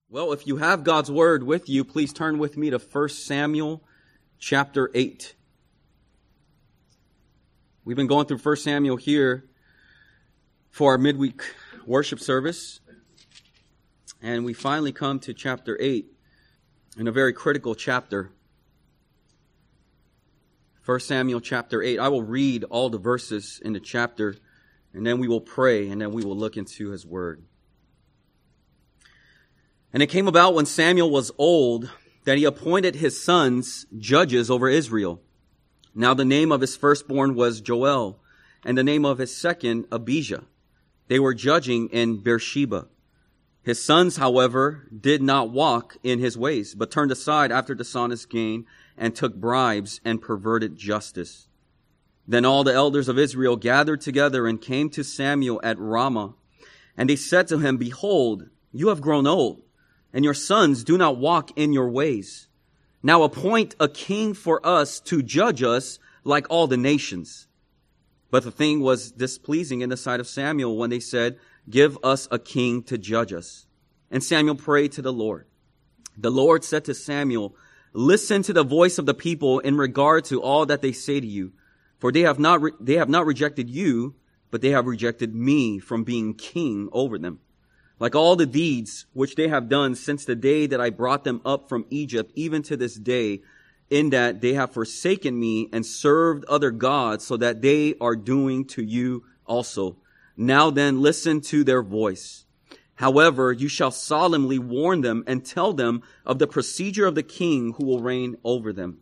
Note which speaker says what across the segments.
Speaker 1: Well, if you have God's Word with you, please turn with me to 1 Samuel chapter 8. We've been going through 1 Samuel here for our midweek worship service. And we finally come to chapter 8 in a very critical chapter. 1 Samuel chapter 8. I will read all the verses in the chapter, and then we will pray, and then we will look into His Word. And it came about when Samuel was old that he appointed his sons judges over Israel. Now the name of his firstborn was Joel, and the name of his second Abijah. They were judging in Beersheba. His sons, however, did not walk in his ways, but turned aside after dishonest gain and took bribes and perverted justice. Then all the elders of Israel gathered together and came to Samuel at Ramah. And they said to him, "Behold, you have grown old, and your sons do not walk in your ways. Now appoint a king for us to judge us like all the nations." But the thing was displeasing in the sight of Samuel when they said, "Give us a king to judge us." And Samuel prayed to the Lord. The Lord said to Samuel, "Listen to the voice of the people in regard to all that they say to you. For they have not rejected you, but they have rejected me from being king over them. Like all the deeds which they have done since the day that I brought them up from Egypt, even to this day, in that they have forsaken me and served other gods, so that they are doing to you also. Now then, listen to their voice. However, you shall solemnly warn them and tell them of the procedure of the king who will reign over them."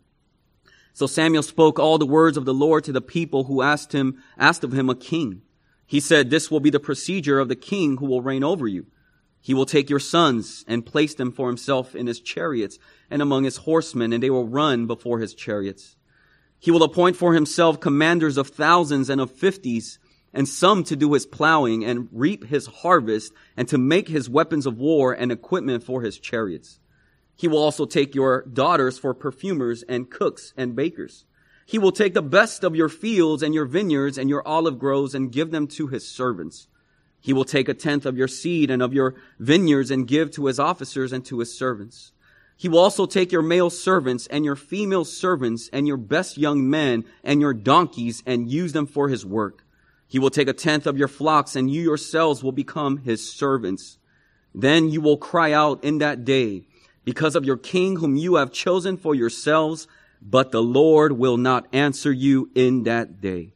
Speaker 1: So Samuel spoke all the words of the Lord to the people who asked of him a king. He said, "This will be the procedure of the king who will reign over you. He will take your sons and place them for himself in his chariots and among his horsemen, and they will run before his chariots. He will appoint for himself commanders of thousands and of fifties, and some to do his plowing and reap his harvest, and to make his weapons of war and equipment for his chariots. He will also take your daughters for perfumers and cooks and bakers. He will take the best of your fields and your vineyards and your olive groves and give them to his servants. He will take 1/10 of your seed and of your vineyards and give to his officers and to his servants. He will also take your male servants and your female servants and your best young men and your donkeys and use them for his work. He will take 1/10 of your flocks, and you yourselves will become his servants. Then you will cry out in that day because of your king whom you have chosen for yourselves, but the Lord will not answer you in that day."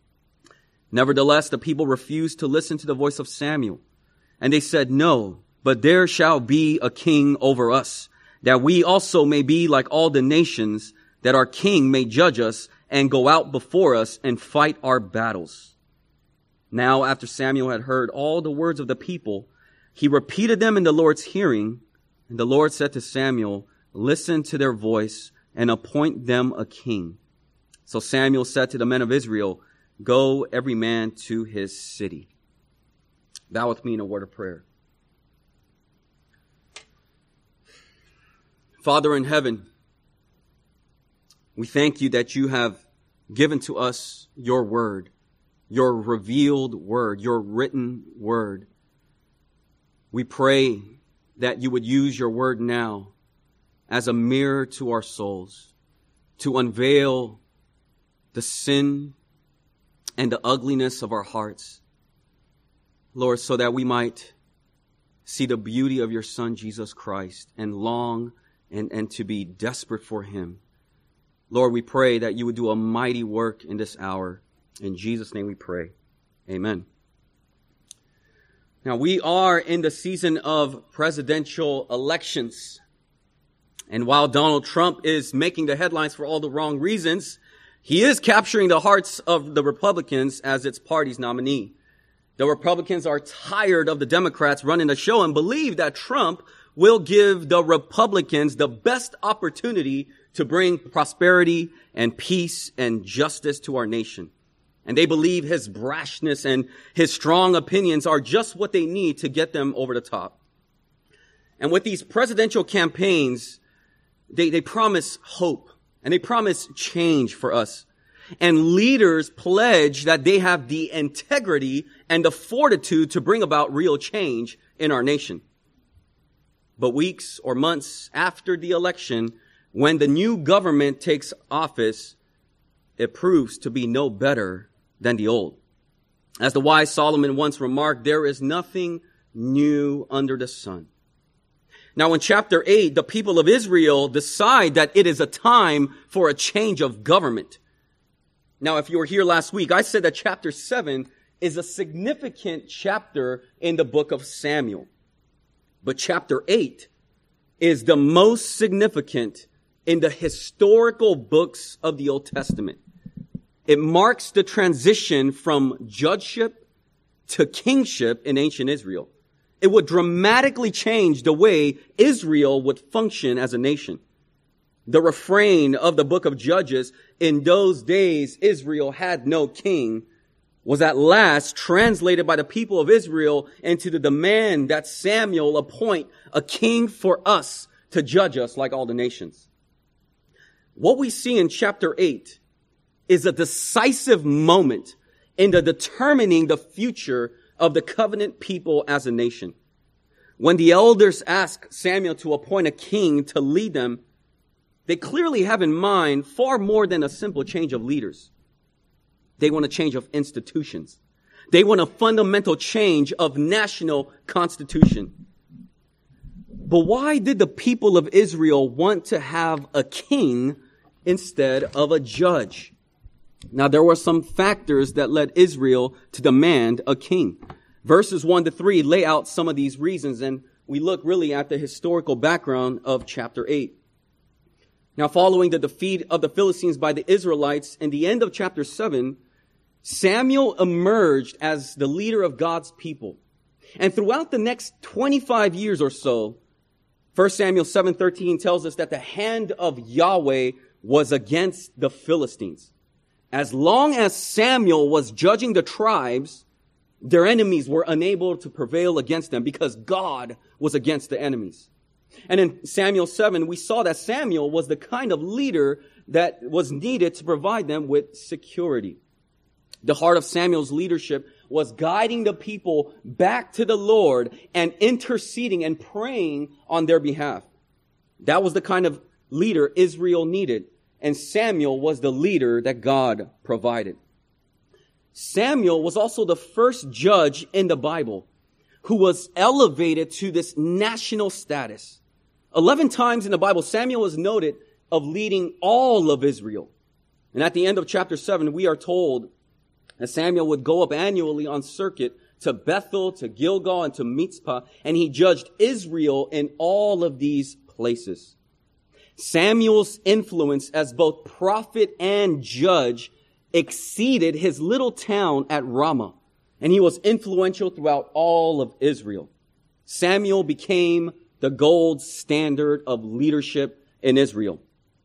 Speaker 1: Nevertheless, the people refused to listen to the voice of Samuel. And they said, "No, but there shall be a king over us, that we also may be like all the nations, that our king may judge us and go out before us and fight our battles." Now, after Samuel had heard all the words of the people, he repeated them in the Lord's hearing. And the Lord said to Samuel, "Listen to their voice and appoint them a king." So Samuel said to the men of Israel, "Go every man to his city." Bow with me in a word of prayer. Father in heaven, we thank you that you have given to us your word, your revealed word, your written word. We pray that you would use your word now as a mirror to our souls, to unveil the sin and the ugliness of our hearts, Lord, so that we might see the beauty of your Son, Jesus Christ, and long and to be desperate for him. Lord, we pray that you would do a mighty work in this hour. In Jesus' name we pray. Amen. Now, we are in the season of presidential elections. And while Donald Trump is making the headlines for all the wrong reasons, he is capturing the hearts of the Republicans as its party's nominee. The Republicans are tired of the Democrats running the show and believe that Trump will give the Republicans the best opportunity to bring prosperity and peace and justice to our nation. And they believe his brashness and his strong opinions are just what they need to get them over the top. And with these presidential campaigns, they promise hope and they promise change for us. And leaders pledge that they have the integrity and the fortitude to bring about real change in our nation. But weeks or months after the election, when the new government takes office, it proves to be no better than the old. As the wise Solomon once remarked, there is nothing new under the sun. Now in chapter 8, the people of Israel decide that it is a time for a change of government. Now, if you were here last week, I said that chapter 7 is a significant chapter in the book of Samuel. But chapter 8 is the most significant in the historical books of the Old Testament. It marks the transition from judgeship to kingship in ancient Israel. It would dramatically change the way Israel would function as a nation. The refrain of the book of Judges, "In those days Israel had no king," was at last translated by the people of Israel into the demand that Samuel appoint a king for us to judge us like all the nations. What we see in chapter 8 is a decisive moment in the determining the future of the covenant people as a nation. When the elders ask Samuel to appoint a king to lead them, they clearly have in mind far more than a simple change of leaders. They want a change of institutions. They want a fundamental change of national constitution. But why did the people of Israel want to have a king instead of a judge? Now, there were some factors that led Israel to demand a king. Verses 1 to 3 lay out some of these reasons, and we look really at the historical background of chapter 8. Now, following the defeat of the Philistines by the Israelites in the end of chapter 7, Samuel emerged as the leader of God's people. And throughout the next 25 years or so, 1 Samuel 7:13 tells us that the hand of Yahweh was against the Philistines. As long as Samuel was judging the tribes, their enemies were unable to prevail against them because God was against the enemies. And in Samuel 7, we saw that Samuel was the kind of leader that was needed to provide them with security. The heart of Samuel's leadership was guiding the people back to the Lord and interceding and praying on their behalf. That was the kind of leader Israel needed, and Samuel was the leader that God provided. Samuel was also the first judge in the Bible who was elevated to this national status. 11 times in the Bible, Samuel is noted of leading all of Israel. And at the end of chapter 7, we are told that Samuel would go up annually on circuit to Bethel, to Gilgal, and to Mizpah, and he judged Israel in all of these places. Samuel's influence as both prophet and judge exceeded his little town at Ramah, and he was influential throughout all of Israel. Samuel became the gold standard of leadership in Israel.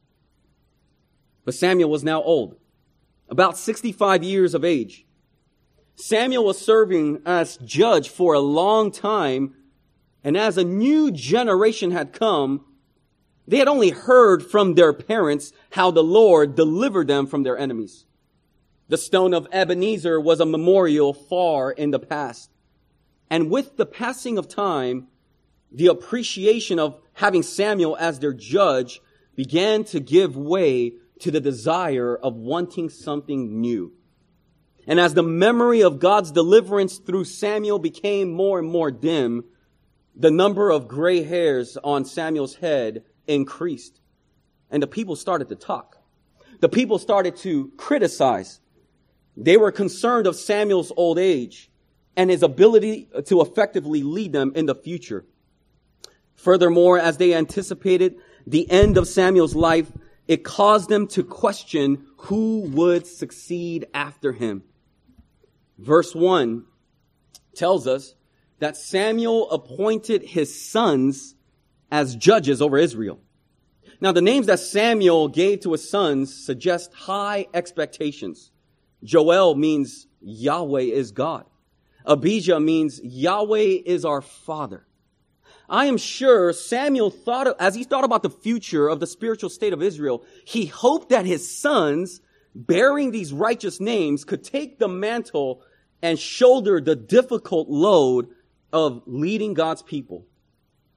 Speaker 1: But Samuel was now old, about 65 years of age. Samuel was serving as judge for a long time, and as a new generation had come, they had only heard from their parents how the Lord delivered them from their enemies. The stone of Ebenezer was a memorial far in the past. And with the passing of time, the appreciation of having Samuel as their judge began to give way to the desire of wanting something new. And as the memory of God's deliverance through Samuel became more and more dim, the number of gray hairs on Samuel's head increased. And the people started to talk. The people started to criticize. They were concerned of Samuel's old age and his ability to effectively lead them in the future. Furthermore, as they anticipated the end of Samuel's life, it caused them to question who would succeed after him. Verse 1 tells us that Samuel appointed his sons as judges over Israel. Now, the names that Samuel gave to his sons suggest high expectations. Joel means Yahweh is God. Abijah means Yahweh is our Father. I am sure Samuel as he thought about the future of the spiritual state of Israel, he hoped that his sons, bearing these righteous names, could take the mantle and shoulder the difficult load of leading God's people.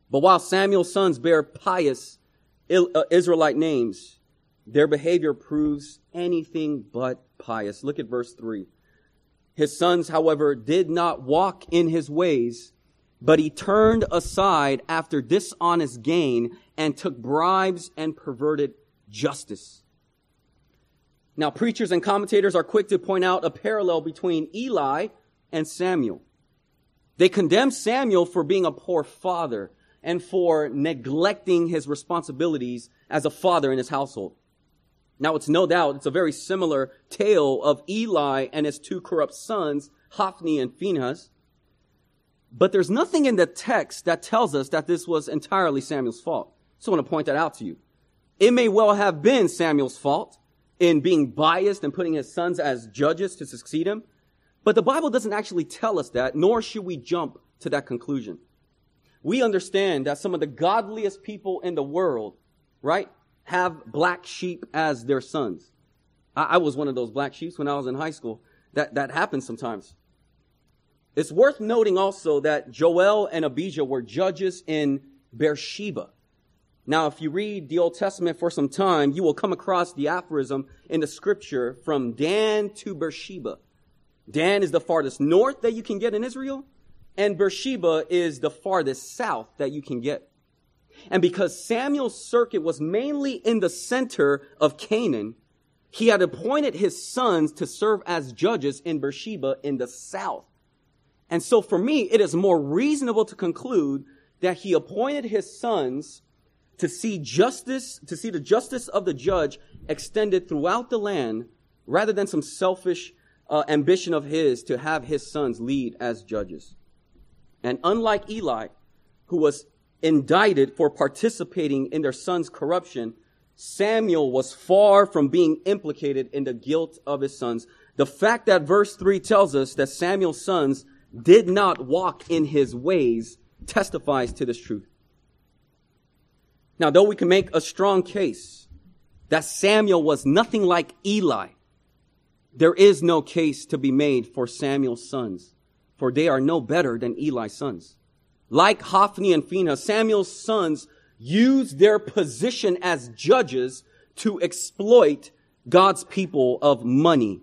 Speaker 1: But while Samuel's sons bear pious Israelite names, their behavior proves anything but pious. Look at verse 3. His sons, however, did not walk in his ways, but he turned aside after dishonest gain and took bribes and perverted justice. Now, preachers and commentators are quick to point out a parallel between Eli and Samuel. They condemn Samuel for being a poor father and for neglecting his responsibilities as a father in his household. Now, it's no doubt, it's a very similar tale of Eli and his two corrupt sons, Hophni and Phinehas. But there's nothing in the text that tells us that this was entirely Samuel's fault. So I want to point that out to you. It may well have been Samuel's fault in being biased and putting his sons as judges to succeed him. But the Bible doesn't actually tell us that, nor should we jump to that conclusion. We understand that some of the godliest people in the world, right, have black sheep as their sons. I was one of those black sheep when I was in high school. That happens sometimes. It's worth noting also that Joel and Abijah were judges in Beersheba. Now, if you read the Old Testament for some time, you will come across the aphorism in the scripture from Dan to Beersheba. Dan is the farthest north that you can get in Israel, and Beersheba is the farthest south that you can get. And because Samuel's circuit was mainly in the center of Canaan, he had appointed his sons to serve as judges in Beersheba in the south. And so for me, it is more reasonable to conclude that he appointed his sons to see the justice of the judge extended throughout the land, rather than some selfish ambition of his to have his sons lead as judges. And unlike Eli, who was indicted for participating in their son's corruption, Samuel was far from being implicated in the guilt of his sons. The fact that verse 3 tells us that Samuel's sons did not walk in his ways testifies to this truth. Now, though we can make a strong case that Samuel was nothing like Eli, there is no case to be made for Samuel's sons, for they are no better than Eli's sons. Like Hophni and Phinehas, Samuel's sons used their position as judges to exploit God's people of money.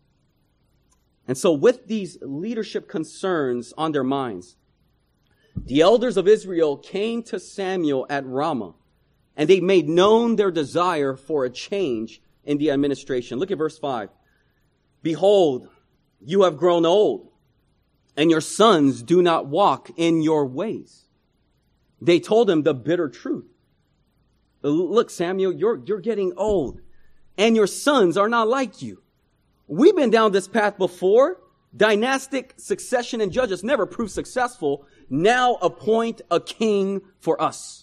Speaker 1: And so with these leadership concerns on their minds, the elders of Israel came to Samuel at Ramah, and they made known their desire for a change in the administration. Look at verse 5. Behold, you have grown old, and your sons do not walk in your ways. They told him the bitter truth. Look, Samuel, you're getting old, and your sons are not like you. We've been down this path before. Dynastic succession and judges never proved successful. Now appoint a king for us.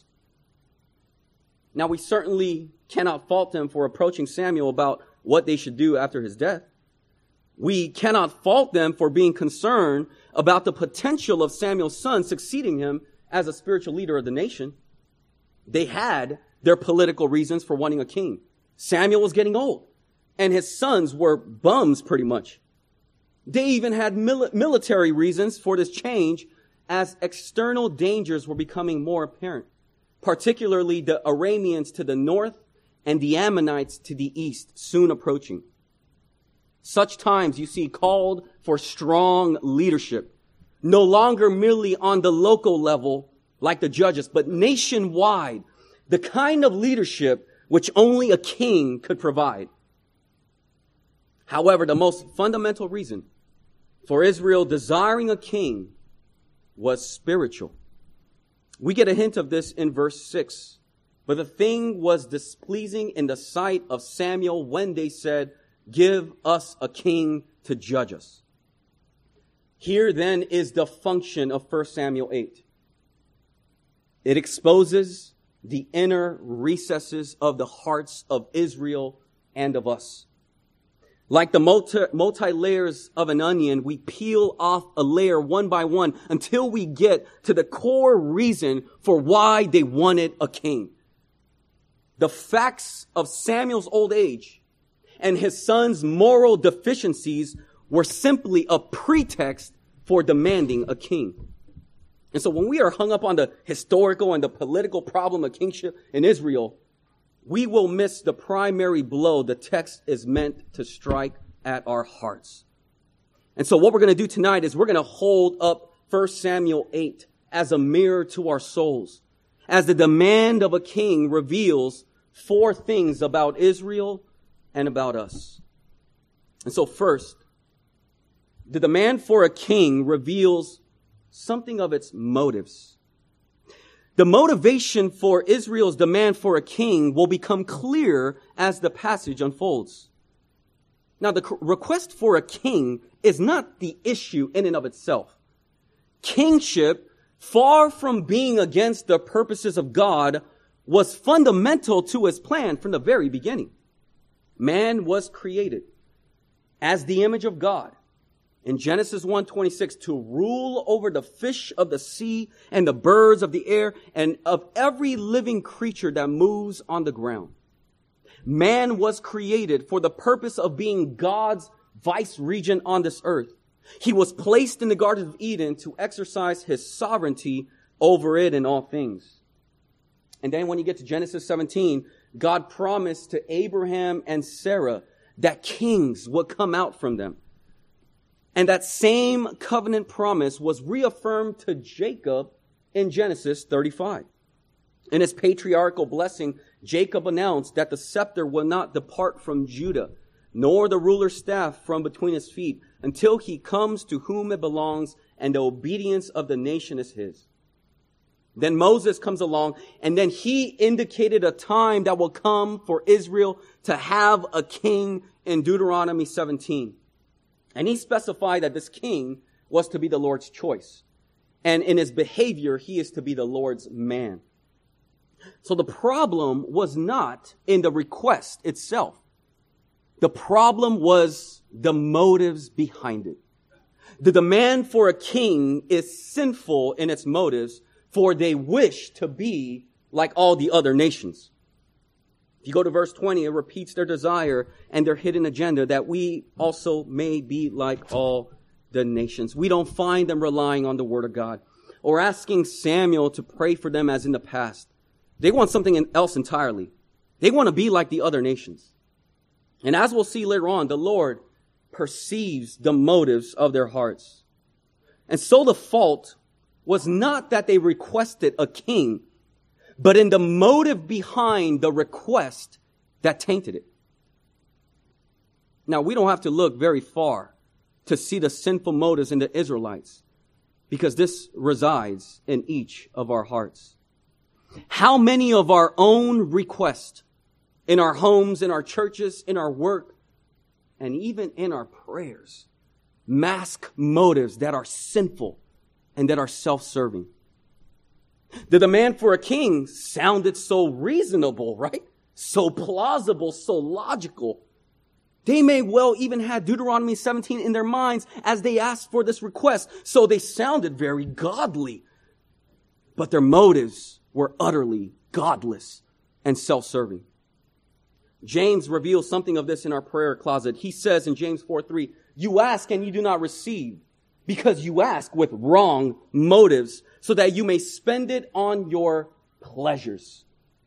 Speaker 1: Now, we certainly cannot fault them for approaching Samuel about what they should do after his death. We cannot fault them for being concerned about the potential of Samuel's son succeeding him as a spiritual leader of the nation. They had their political reasons for wanting a king. Samuel was getting old, and his sons were bums pretty much. They even had military reasons for this change as external dangers were becoming more apparent, particularly the Arameans to the north and the Ammonites to the east, soon approaching. Such times you see called for strong leadership, no longer merely on the local level like the judges, but nationwide, the kind of leadership which only a king could provide. However, the most fundamental reason for Israel desiring a king was spiritual. We get a hint of this in verse 6. But the thing was displeasing in the sight of Samuel when they said, give us a king to judge us. Here then is the function of 1 Samuel 8. It exposes the inner recesses of the hearts of Israel and of us. Like the multi-layers of an onion, we peel off a layer one by one until we get to the core reason for why they wanted a king. The facts of Samuel's old age and his son's moral deficiencies were simply a pretext for demanding a king. And so when we are hung up on the historical and the political problem of kingship in Israel, we will miss the primary blow the text is meant to strike at our hearts. And so what we're going to do tonight is we're going to hold up 1 Samuel 8 as a mirror to our souls, as the demand of a king reveals 4 things about Israel and about us. And so first, the demand for a king reveals something of its motives. The motivation for Israel's demand for a king will become clear as the passage unfolds. Now, the request for a king is not the issue in and of itself. Kingship, far from being against the purposes of God, was fundamental to his plan from the very beginning. Man was created as the image of God in Genesis 1:26 to rule over the fish of the sea and the birds of the air and of every living creature that moves on the ground. Man was created for the purpose of being God's vice regent on this earth. He was placed in the Garden of Eden to exercise his sovereignty over it and all things. And then when you get to Genesis 17, God promised to Abraham and Sarah that kings would come out from them. And that same covenant promise was reaffirmed to Jacob in Genesis 35. In his patriarchal blessing, Jacob announced that the scepter will not depart from Judah, nor the ruler's staff from between his feet, until he comes to whom it belongs, and the obedience of the nation is his. Then Moses comes along, and then he indicated a time that will come for Israel to have a king in Deuteronomy 17. And he specified that this king was to be the Lord's choice. And in his behavior, he is to be the Lord's man. So the problem was not in the request itself. The problem was the motives behind it. The demand for a king is sinful in its motives, for they wish to be like all the other nations. If you go to verse 20, it repeats their desire and their hidden agenda that we also may be like all the nations. We don't find them relying on the word of God or asking Samuel to pray for them as in the past. They want something else entirely. They want to be like the other nations. And as we'll see later on, the Lord perceives the motives of their hearts. And so the fault was not that they requested a king, but in the motive behind the request that tainted it. Now, we don't have to look very far to see the sinful motives in the Israelites, because this resides in each of our hearts. How many of our own requests in our homes, in our churches, in our work, and even in our prayers mask motives that are sinful and that are self-serving? The demand for a king sounded so reasonable, right? So plausible, so logical. They may well even have Deuteronomy 17 in their minds as they asked for this request. So they sounded very godly. But their motives were utterly godless and self-serving. James reveals something of this in our prayer closet. He says in James 4:3, "You ask and you do not receive, because you ask with wrong motives, so that you may spend it on your pleasures."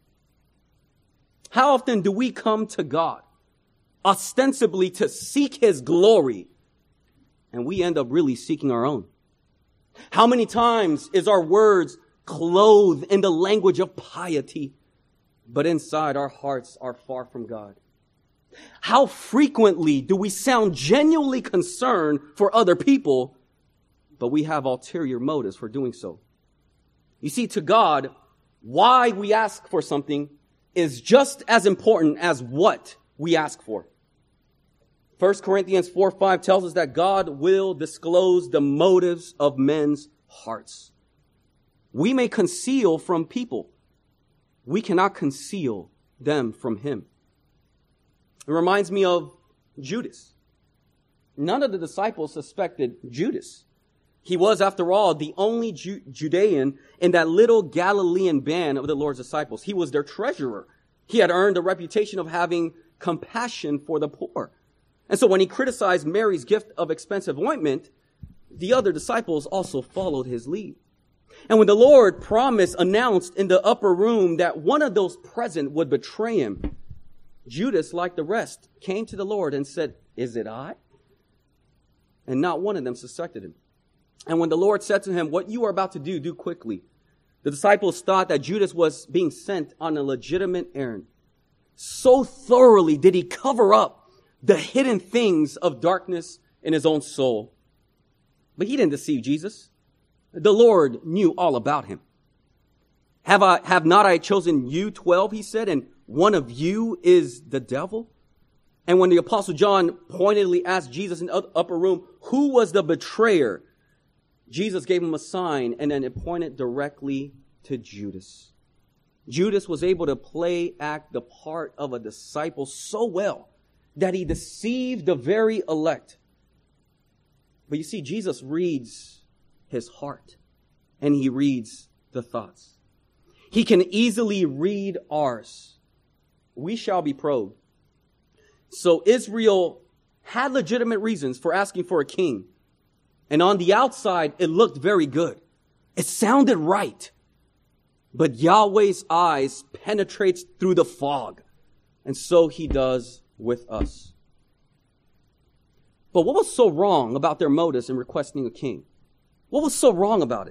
Speaker 1: How often do we come to God ostensibly to seek his glory, and we end up really seeking our own? How many times is our words clothed in the language of piety, but inside our hearts are far from God? How frequently do we sound genuinely concerned for other people, but we have ulterior motives for doing so? You see, to God, why we ask for something is just as important as what we ask for. 1 Corinthians 4:5 tells us that God will disclose the motives of men's hearts. We may conceal from people. We cannot conceal them from him. It reminds me of Judas. None of the disciples suspected Judas. He was, after all, the only Judean in that little Galilean band of the Lord's disciples. He was their treasurer. He had earned a reputation of having compassion for the poor. And so when he criticized Mary's gift of expensive ointment, the other disciples also followed his lead. And when the Lord announced in the upper room that one of those present would betray him, Judas, like the rest, came to the Lord and said, "Is it I?" And not one of them suspected him. And when the Lord said to him, "What you are about to do, do quickly," the disciples thought that Judas was being sent on a legitimate errand. So thoroughly did he cover up the hidden things of darkness in his own soul. But he didn't deceive Jesus. The Lord knew all about him. Have not I chosen you 12, he said, and one of you is the devil? And when the Apostle John pointedly asked Jesus in the upper room, who was the betrayer? Jesus gave him a sign, and then it pointed directly to Judas. Judas was able to act the part of a disciple so well that he deceived the very elect. But you see, Jesus reads his heart, and he reads the thoughts. He can easily read ours. We shall be probed. So Israel had legitimate reasons for asking for a king. And on the outside, it looked very good. It sounded right. But Yahweh's eyes penetrates through the fog. And so he does with us. But what was so wrong about their motives in requesting a king? What was so wrong about it?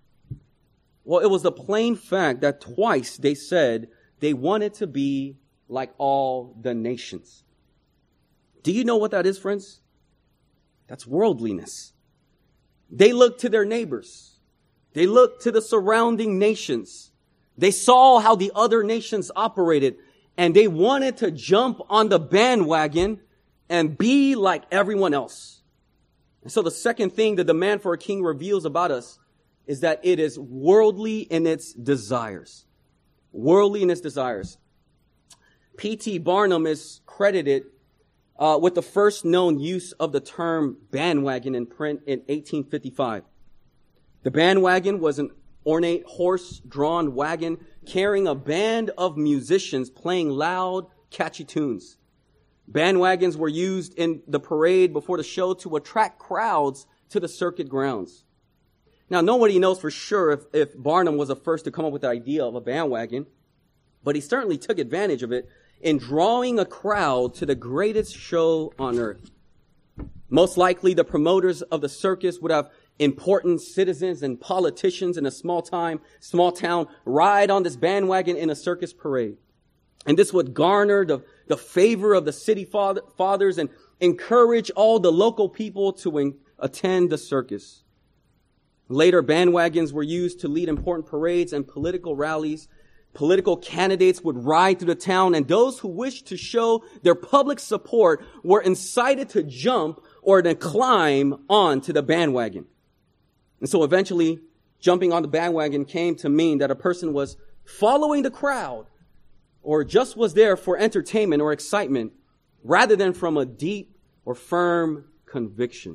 Speaker 1: Well, it was the plain fact that twice they said they wanted to be like all the nations. Do you know what that is, friends? That's worldliness. They looked to their neighbors. They looked to the surrounding nations. They saw how the other nations operated, and they wanted to jump on the bandwagon and be like everyone else. And so the second thing the demand for a king reveals about us is that it is worldly in its desires. Worldly in its desires. P.T. Barnum is credited with the first known use of the term bandwagon in print in 1855. The bandwagon was an ornate horse-drawn wagon carrying a band of musicians playing loud, catchy tunes. Bandwagons were used in the parade before the show to attract crowds to the circuit grounds. Now, nobody knows for sure if Barnum was the first to come up with the idea of a bandwagon, but he certainly took advantage of it in drawing a crowd to the greatest show on earth. Most likely, the promoters of the circus would have important citizens and politicians in a small town ride on this bandwagon in a circus parade. And this would garner the favor of the city fathers and encourage all the local people to attend the circus. Later, bandwagons were used to lead important parades and political rallies. Political candidates would ride through the town, and those who wished to show their public support were incited to jump or to climb onto the bandwagon. And so eventually, jumping on the bandwagon came to mean that a person was following the crowd or just was there for entertainment or excitement rather than from a deep or firm conviction.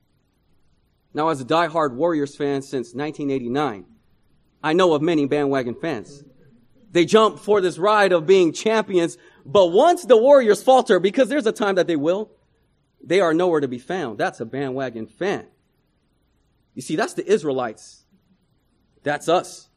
Speaker 1: Now, as a diehard Warriors fan since 1989, I know of many bandwagon fans. They jump for this ride of being champions, but once the Warriors falter, because there's a time that they will, they are nowhere to be found. That's a bandwagon fan. You see, that's the Israelites. That's us.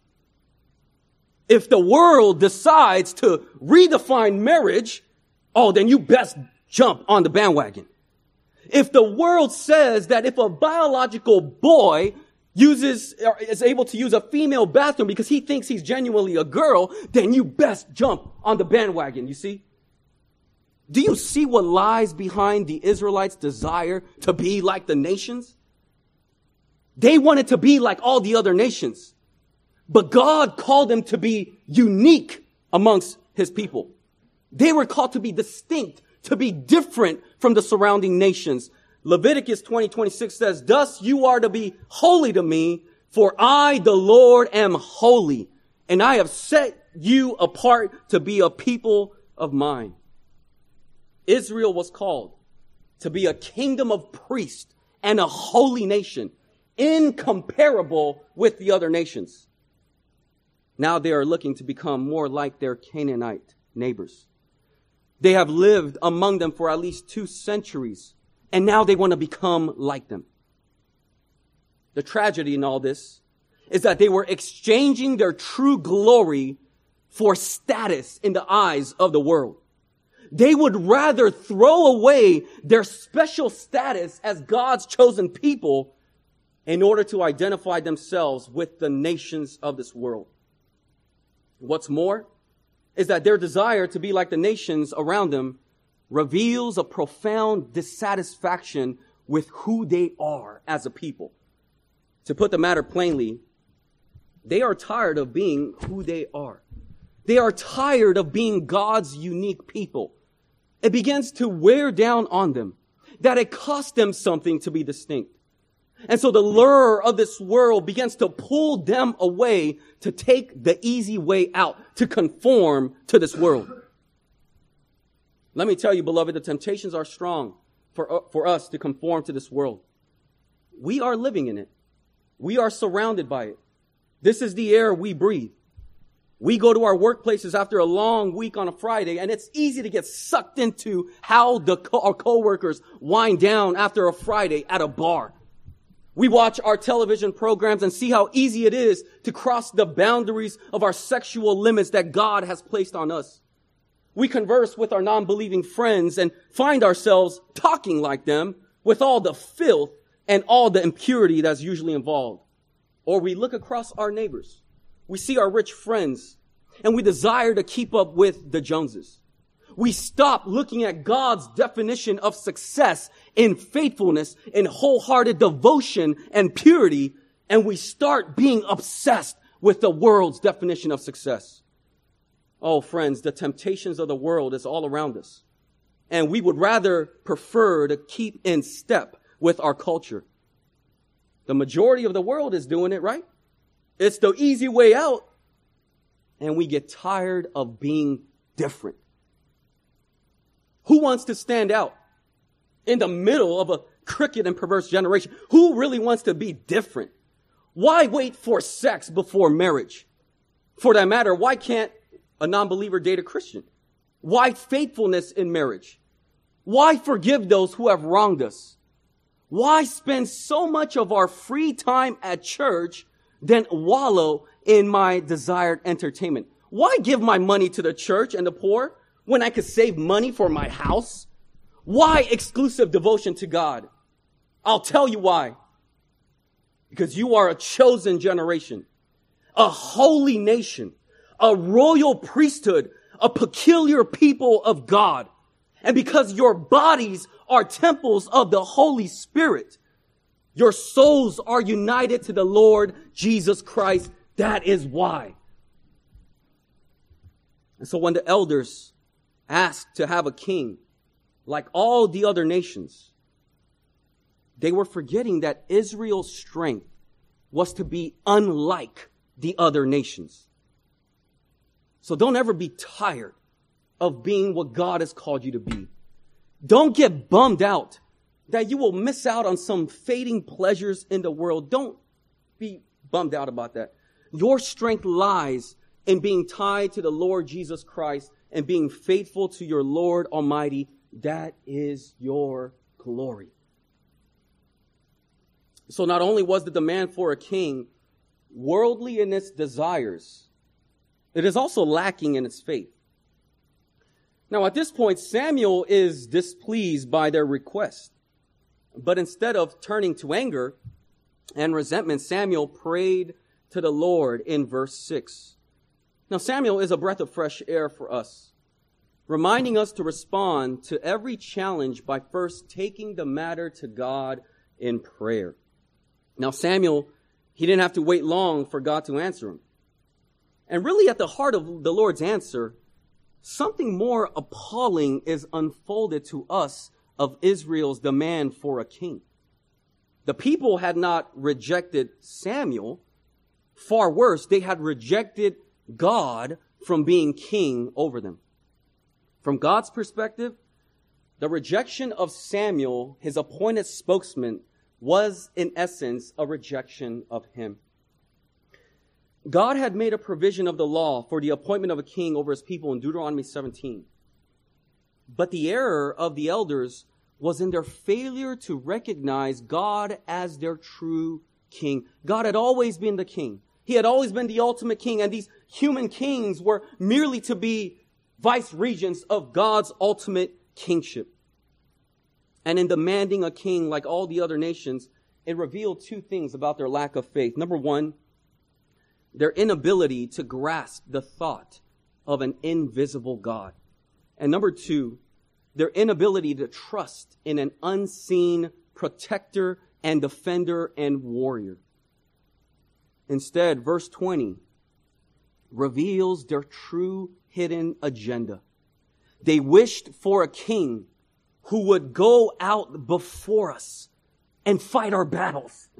Speaker 1: If the world decides to redefine marriage, then you best jump on the bandwagon. If the world says that if a biological boy is able to use a female bathroom because he thinks he's genuinely a girl, then you best jump on the bandwagon, you see? Do you see what lies behind the Israelites' desire to be like the nations? They wanted to be like all the other nations, but God called them to be unique amongst his people. They were called to be distinct, to be different from the surrounding nations. Leviticus 20:26 says, "Thus you are to be holy to me, for I, the Lord, am holy, and I have set you apart to be a people of mine." Israel was called to be a kingdom of priests and a holy nation, incomparable with the other nations. Now they are looking to become more like their Canaanite neighbors. They have lived among them for at least 2 centuries, and now they want to become like them. The tragedy in all this is that they were exchanging their true glory for status in the eyes of the world. They would rather throw away their special status as God's chosen people in order to identify themselves with the nations of this world. What's more is that their desire to be like the nations around them reveals a profound dissatisfaction with who they are as a people. To put the matter plainly, they are tired of being who they are. They are tired of being God's unique people. It begins to wear down on them that it costs them something to be distinct. And so the lure of this world begins to pull them away to take the easy way out, to conform to this world. Let me tell you, beloved, the temptations are strong for us to conform to this world. We are living in it. We are surrounded by it. This is the air we breathe. We go to our workplaces after a long week on a Friday, and it's easy to get sucked into how our coworkers wind down after a Friday at a bar. We watch our television programs and see how easy it is to cross the boundaries of our sexual limits that God has placed on us. We converse with our non-believing friends and find ourselves talking like them with all the filth and all the impurity that's usually involved. Or we look across our neighbors. We see our rich friends, and we desire to keep up with the Joneses. We stop looking at God's definition of success in faithfulness, in wholehearted devotion and purity, and we start being obsessed with the world's definition of success. Oh, friends, the temptations of the world is all around us, and we would rather prefer to keep in step with our culture. The majority of the world is doing it, right? It's the easy way out. And we get tired of being different. Who wants to stand out in the middle of a crooked and perverse generation? Who really wants to be different? Why wait for sex before marriage? For that matter, why can't a non-believer date a Christian? Why faithfulness in marriage? Why forgive those who have wronged us? Why spend so much of our free time at church than wallow in my desired entertainment? Why give my money to the church and the poor when I could save money for my house? Why exclusive devotion to God? I'll tell you why. Because you are a chosen generation, a holy nation, a royal priesthood, a peculiar people of God. And because your bodies are temples of the Holy Spirit, your souls are united to the Lord Jesus Christ. That is why. And so when the elders asked to have a king like all the other nations, they were forgetting that Israel's strength was to be unlike the other nations. So don't ever be tired of being what God has called you to be. Don't get bummed out that you will miss out on some fading pleasures in the world. Don't be bummed out about that. Your strength lies in being tied to the Lord Jesus Christ and being faithful to your Lord Almighty. That is your glory. So not only was the demand for a king worldly in its desires, it is also lacking in its faith. Now, at this point, Samuel is displeased by their request. But instead of turning to anger and resentment, Samuel prayed to the Lord in verse 6. Now, Samuel is a breath of fresh air for us, reminding us to respond to every challenge by first taking the matter to God in prayer. Now, Samuel, he didn't have to wait long for God to answer him. And really at the heart of the Lord's answer, something more appalling is unfolded to us of Israel's demand for a king. The people had not rejected Samuel. Far worse, they had rejected God from being king over them. From God's perspective, the rejection of Samuel, his appointed spokesman, was in essence a rejection of him. God had made a provision of the law for the appointment of a king over his people in Deuteronomy 17. But the error of the elders was in their failure to recognize God as their true king. God had always been the king. He had always been the ultimate king, and these human kings were merely to be vice regents of God's ultimate kingship. And in demanding a king like all the other nations, it revealed two things about their lack of faith. Number one, their inability to grasp the thought of an invisible God. And number two, their inability to trust in an unseen protector and defender and warrior. Instead, verse 20 reveals their true hidden agenda. They wished for a king who would go out before us and fight our battles.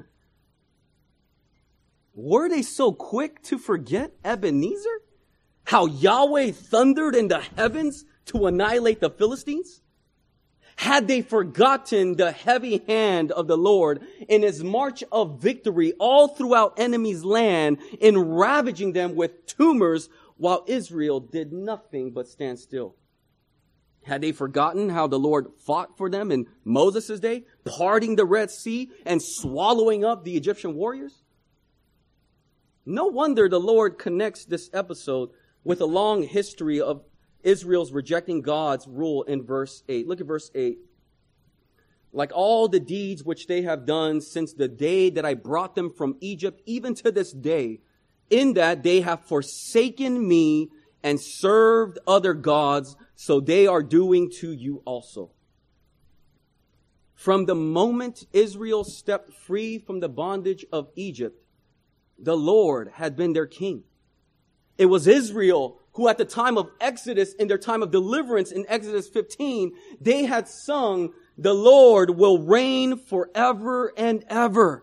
Speaker 1: Were they so quick to forget Ebenezer? How Yahweh thundered in the heavens to annihilate the Philistines? Had they forgotten the heavy hand of the Lord in his march of victory all throughout enemies' land in ravaging them with tumors while Israel did nothing but stand still? Had they forgotten how the Lord fought for them in Moses' day, parting the Red Sea and swallowing up the Egyptian warriors? No wonder the Lord connects this episode with a long history of Israel's rejecting God's rule in verse 8. Look at verse 8. Like all the deeds which they have done since the day that I brought them from Egypt, even to this day, in that they have forsaken me and served other gods, so they are doing to you also. From the moment Israel stepped free from the bondage of Egypt, the Lord had been their king. It was Israel who at the time of Exodus, in their time of deliverance in Exodus 15, they had sung, "The Lord will reign forever and ever."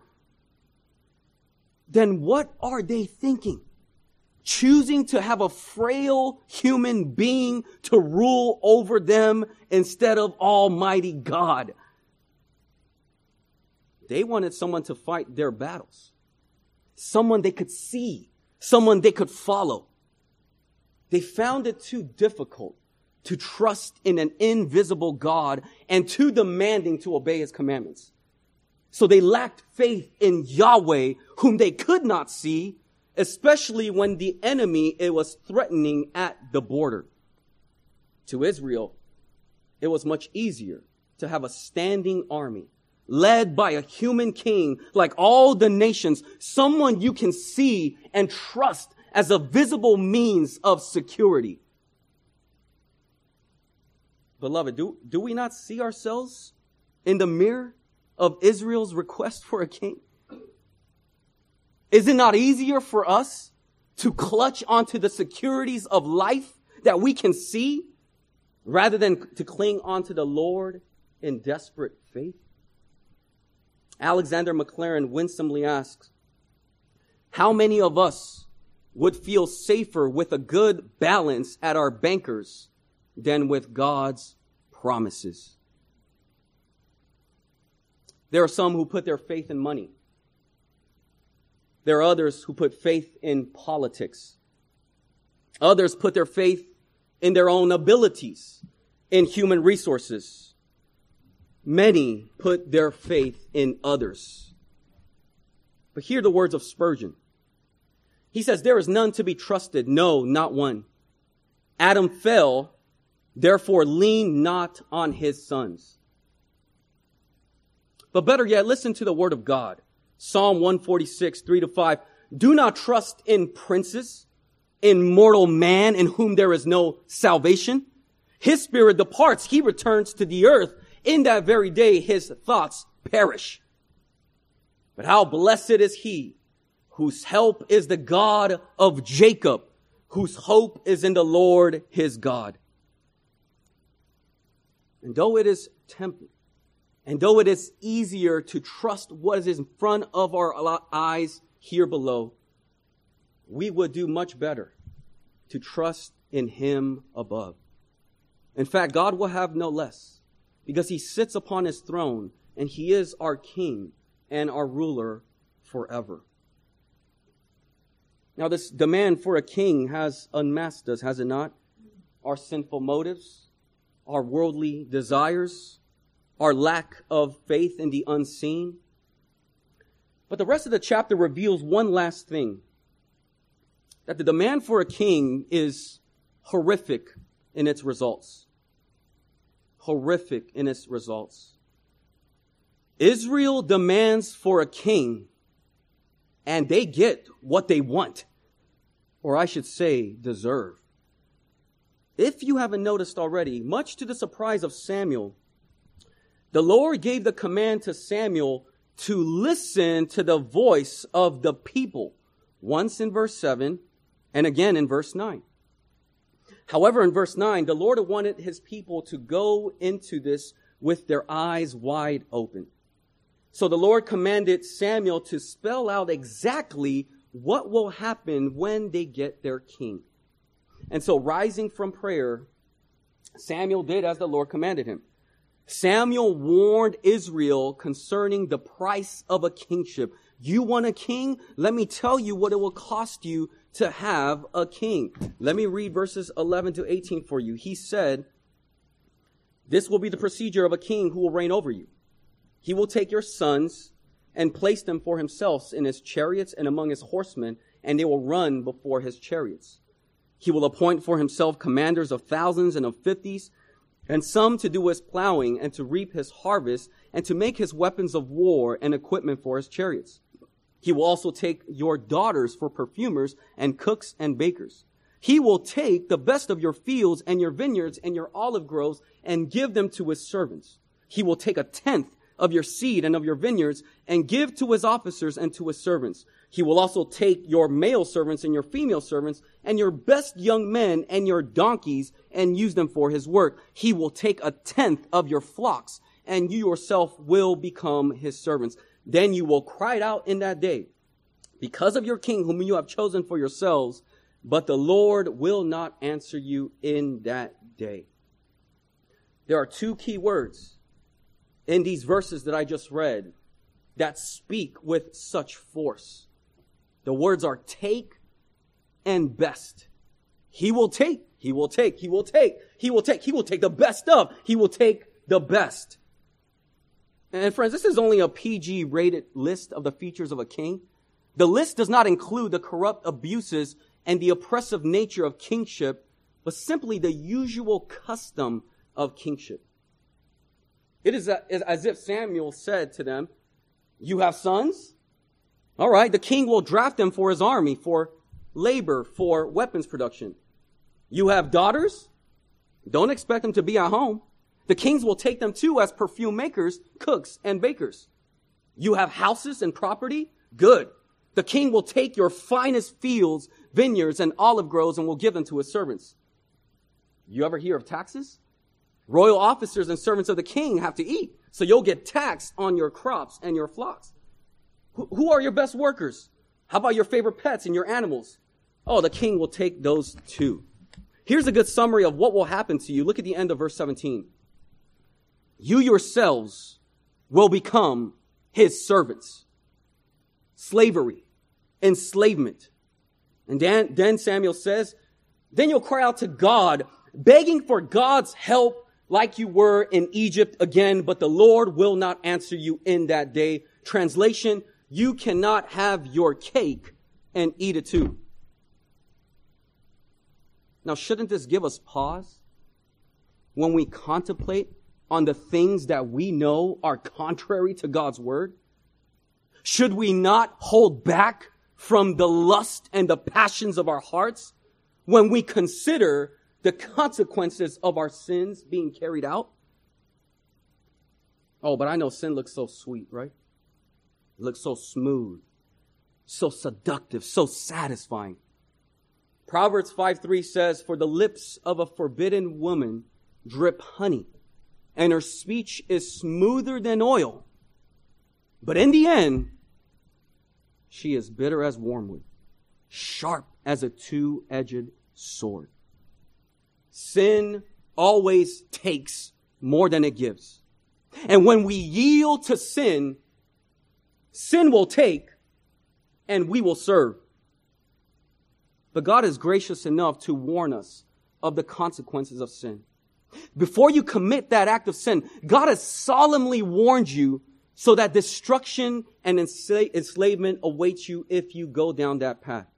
Speaker 1: Then what are they thinking? Choosing to have a frail human being to rule over them instead of Almighty God. They wanted someone to fight their battles. Someone they could see. Someone they could follow. They found it too difficult to trust in an invisible God and too demanding to obey his commandments. So they lacked faith in Yahweh, whom they could not see, especially when the enemy it was threatening at the border. To Israel, it was much easier to have a standing army led by a human king like all the nations, someone you can see and trust as a visible means of security. Beloved, do we not see ourselves in the mirror of Israel's request for a king? Is it not easier for us to clutch onto the securities of life that we can see rather than to cling onto the Lord in desperate faith? Alexander McLaren winsomely asks, how many of us would feel safer with a good balance at our bankers than with God's promises? There are some who put their faith in money. There are others who put faith in politics. Others put their faith in their own abilities, in human resources. Many put their faith in others. But hear the words of Spurgeon. He says, there is none to be trusted, no, not one. Adam fell, therefore lean not on his sons. But better yet, listen to the word of God. Psalm 146, 3-5. Do not trust in princes, in mortal man in whom there is no salvation. His spirit departs, he returns to the earth. In that very day, his thoughts perish. But how blessed is he whose help is the God of Jacob, whose hope is in the Lord his God. And though it is tempting, and though it is easier to trust what is in front of our eyes here below, we would do much better to trust in him above. In fact, God will have no less, because he sits upon his throne and he is our king and our ruler forever. Now, this demand for a king has unmasked us, has it not? Our sinful motives, our worldly desires, our lack of faith in the unseen. But the rest of the chapter reveals one last thing. That the demand for a king is horrific in its results. Horrific in its results. Israel demands for a king, and they get what they want. Or I should say, deserve. If you haven't noticed already, much to the surprise of Samuel, the Lord gave the command to Samuel to listen to the voice of the people. Once in verse 7 and again in verse 9. However, in verse 9, the Lord wanted his people to go into this with their eyes wide open. So the Lord commanded Samuel to spell out exactly what will happen when they get their king. And so rising from prayer, Samuel did as the Lord commanded him. Samuel warned Israel concerning the price of a kingship. You want a king? Let me tell you what it will cost you to have a king. Let me read verses 11 to 18 for you. He said, this will be the procedure of a king who will reign over you. He will take your sons and place them for himself in his chariots and among his horsemen, and they will run before his chariots. He will appoint for himself commanders of thousands and of fifties, and some to do his plowing and to reap his harvest and to make his weapons of war and equipment for his chariots. He will also take your daughters for perfumers and cooks and bakers. He will take the best of your fields and your vineyards and your olive groves and give them to his servants. He will take 1/10 of your seed and of your vineyards and give to his officers and to his servants. He will also take your male servants and your female servants and your best young men and your donkeys and use them for his work. He will take 1/10 of your flocks, and you yourself will become his servants. Then you will cry out in that day, because of your king whom you have chosen for yourselves, but the Lord will not answer you in that day. There are two key words in these verses that I just read that speak with such force. The words are take and best. He will take, he will take, he will take, he will take, he will take the best of, he will take the best. And friends, this is only a PG rated list of the features of a king. The list does not include the corrupt abuses and the oppressive nature of kingship, but simply the usual custom of kingship. It is as if Samuel said to them, you have sons? All right, the king will draft them for his army, for labor, for weapons production. You have daughters? Don't expect them to be at home. The kings will take them too as perfume makers, cooks, and bakers. You have houses and property? Good. The king will take your finest fields, vineyards, and olive groves and will give them to his servants. You ever hear of taxes? Royal officers and servants of the king have to eat, so you'll get taxed on your crops and your flocks. Who are your best workers? How about your favorite pets and your animals? Oh, the king will take those too. Here's a good summary of what will happen to you. Look at the end of verse 17. You yourselves will become his servants. Slavery, enslavement. And then Samuel says, then you'll cry out to God, begging for God's help like you were in Egypt again, but the Lord will not answer you in that day. Translation, you cannot have your cake and eat it too. Now, shouldn't this give us pause when we contemplate on the things that we know are contrary to God's word? Should we not hold back from the lust and the passions of our hearts when we consider the consequences of our sins being carried out? Oh, but I know sin looks so sweet, right? It looks so smooth, so seductive, so satisfying. Proverbs 5:3 says, for the lips of a forbidden woman drip honey, and her speech is smoother than oil. But in the end, she is bitter as wormwood, sharp as a two-edged sword. Sin always takes more than it gives. And when we yield to sin, sin will take and we will serve. But God is gracious enough to warn us of the consequences of sin. Before you commit that act of sin, God has solemnly warned you so that destruction and enslavement awaits you if you go down that path.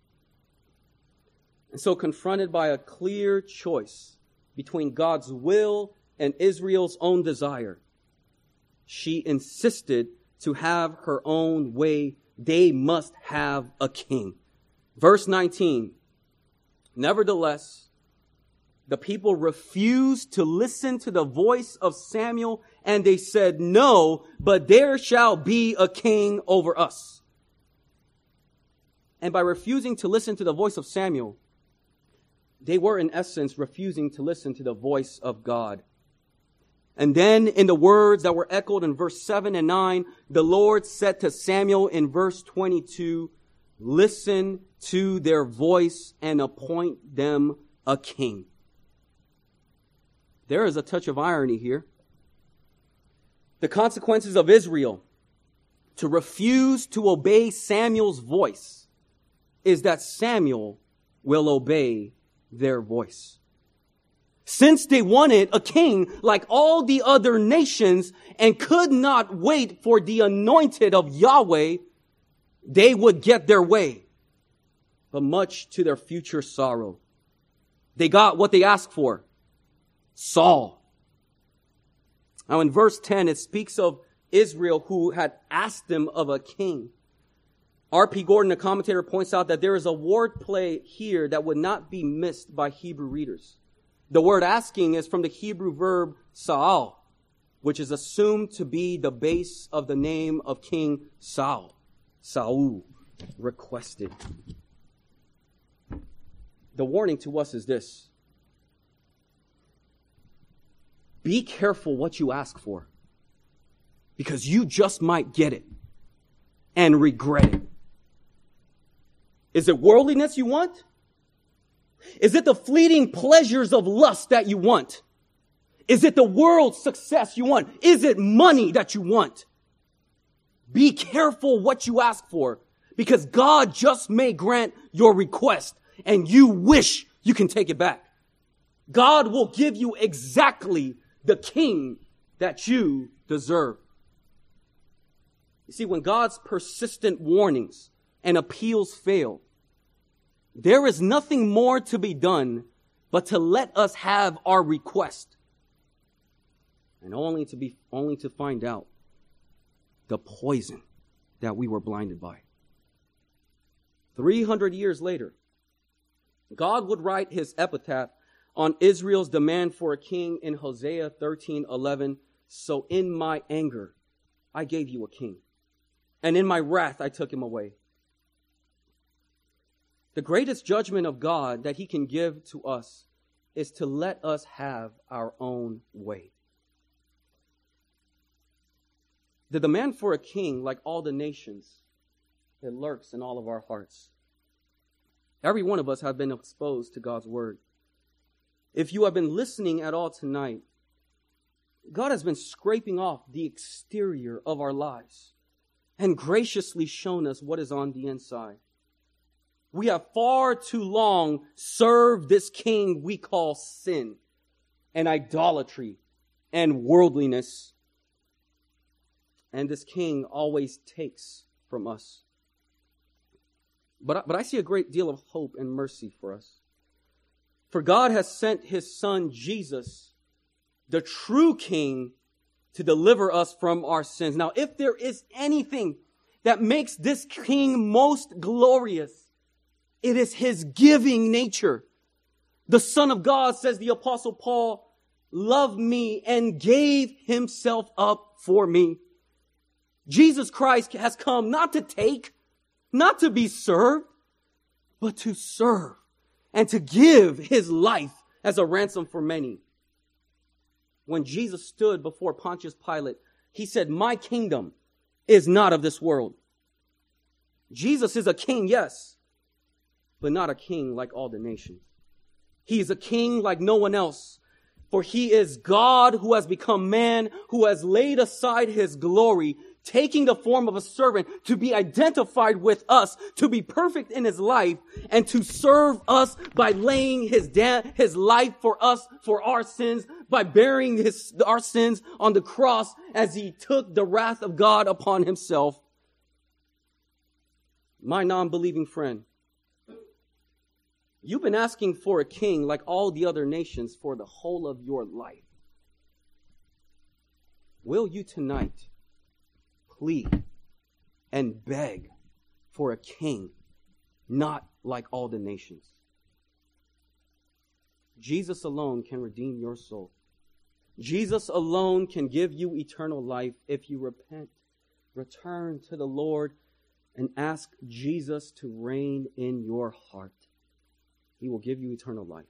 Speaker 1: And so, confronted by a clear choice between God's will and Israel's own desire, she insisted to have her own way. They must have a king. Verse 19, nevertheless, the people refused to listen to the voice of Samuel, and they said, no, but there shall be a king over us. And by refusing to listen to the voice of Samuel, they were in essence refusing to listen to the voice of God. And then in the words that were echoed in verse 7 and 9, the Lord said to Samuel in verse 22, listen to their voice and appoint them a king. There is a touch of irony here. The consequences of Israel to refuse to obey Samuel's voice is that Samuel will obey their voice. Since they wanted a king like all the other nations and could not wait for the anointed of Yahweh, they would get their way, but much to their future sorrow. They got what they asked for, Saul. Now in verse 10, it speaks of Israel who had asked them of a king. R.P. Gordon, the commentator, points out that there is a wordplay here that would not be missed by Hebrew readers. The word asking is from the Hebrew verb Saul, which is assumed to be the base of the name of King Saul. Saul requested. The warning to us is this: be careful what you ask for, because you just might get it and regret it. Is it worldliness you want? Is it the fleeting pleasures of lust that you want? Is it the world's success you want? Is it money that you want? Be careful what you ask for, because God just may grant your request and you wish you can take it back. God will give you exactly the king that you deserve. You see, when God's persistent warnings and appeals fail, there is nothing more to be done but to let us have our request, and only to find out the poison that we were blinded by. 300 years later, God would write his epitaph on Israel's demand for a king in Hosea 13:11. So in my anger, I gave you a king, and in my wrath, I took him away. The greatest judgment of God that he can give to us is to let us have our own way. The demand for a king, like all the nations, it lurks in all of our hearts. Every one of us have been exposed to God's word. If you have been listening at all tonight, God has been scraping off the exterior of our lives and graciously shown us what is on the inside. We have far too long served this king we call sin and idolatry and worldliness. And this king always takes from us. But I see a great deal of hope and mercy for us. For God has sent his son Jesus, the true king, to deliver us from our sins. Now, if there is anything that makes this king most glorious, it is his giving nature. The Son of God, says the Apostle Paul, loved me and gave himself up for me. Jesus Christ has come not to take, not to be served, but to serve and to give his life as a ransom for many. When Jesus stood before Pontius Pilate, he said, my kingdom is not of this world. Jesus is a king, yes, but not a king like all the nations. He is a king like no one else. For he is God who has become man, who has laid aside his glory, taking the form of a servant to be identified with us, to be perfect in his life, and to serve us by laying his life for us, for our sins, by bearing our sins on the cross as he took the wrath of God upon himself. My non-believing friend, you've been asking for a king like all the other nations for the whole of your life. Will you tonight plead and beg for a king not like all the nations? Jesus alone can redeem your soul. Jesus alone can give you eternal life if you repent, return to the Lord, and ask Jesus to reign in your heart. He will give you eternal life.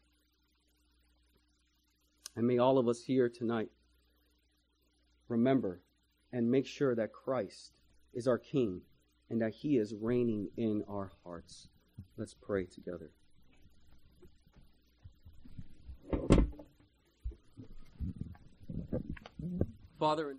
Speaker 1: And may all of us here tonight remember and make sure that Christ is our King and that He is reigning in our hearts. Let's pray together. Father,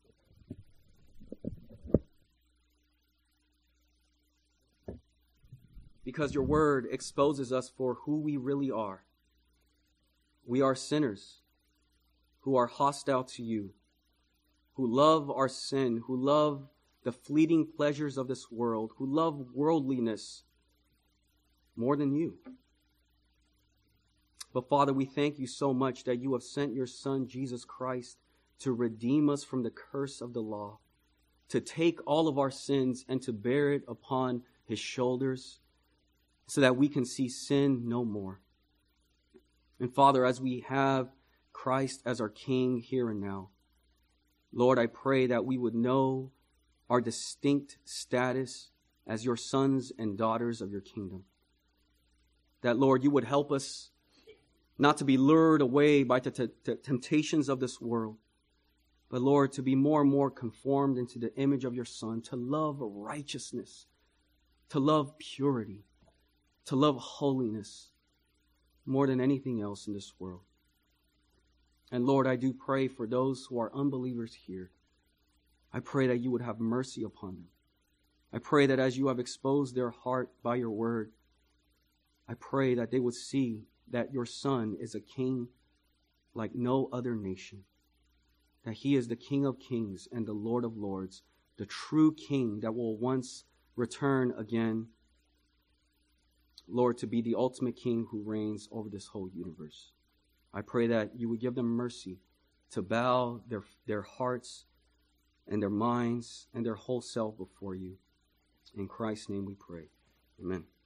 Speaker 1: because your word exposes us for who we really are. We are sinners who are hostile to you, who love our sin, who love the fleeting pleasures of this world, who love worldliness more than you. But Father, we thank you so much that you have sent your Son, Jesus Christ, to redeem us from the curse of the law, to take all of our sins and to bear it upon his shoulders so that we can see sin no more. And Father, as we have Christ as our King here and now, Lord, I pray that we would know our distinct status as your sons and daughters of your kingdom. That, Lord, you would help us not to be lured away by the temptations of this world, but, Lord, to be more and more conformed into the image of your Son, to love righteousness, to love purity, to love holiness more than anything else in this world. And, Lord, I do pray for those who are unbelievers here. I pray that you would have mercy upon them. I pray that as you have exposed their heart by your word, I pray that they would see that your Son is a king like no other nation, that he is the King of kings and the Lord of lords, the true King that will once return again, Lord, to be the ultimate King who reigns over this whole universe. I pray that you would give them mercy to bow their hearts and their minds and their whole self before you. In Christ's name we pray. Amen.